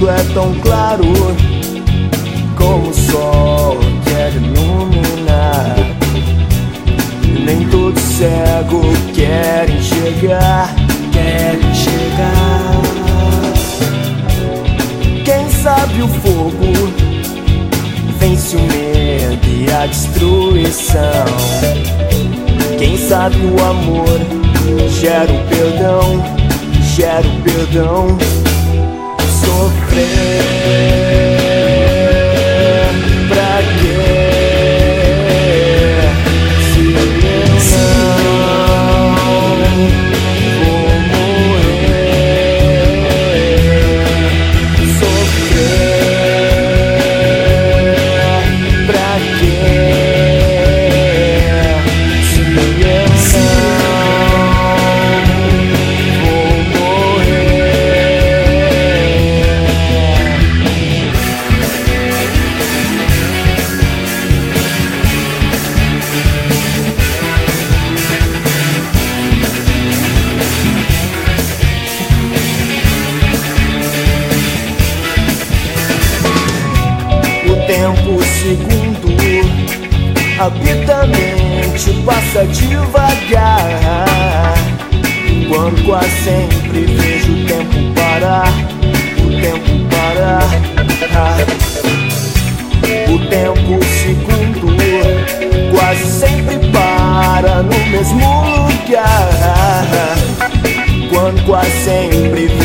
mundo é tão claro como o sol quer iluminar. Nem todo cego quer enxergar, Quem sabe o fogo vence o medo e a destruição. Quem sabe o amor gera o perdão, Sofrer pra quê? Se eu não vou morrer. Sofrer pra quê? Se eu não tempo, segundo, habita a mente, passa devagar. Quando quase sempre vejo o tempo parar, O tempo, segundo, quase sempre para no mesmo lugar. Quando quase sempre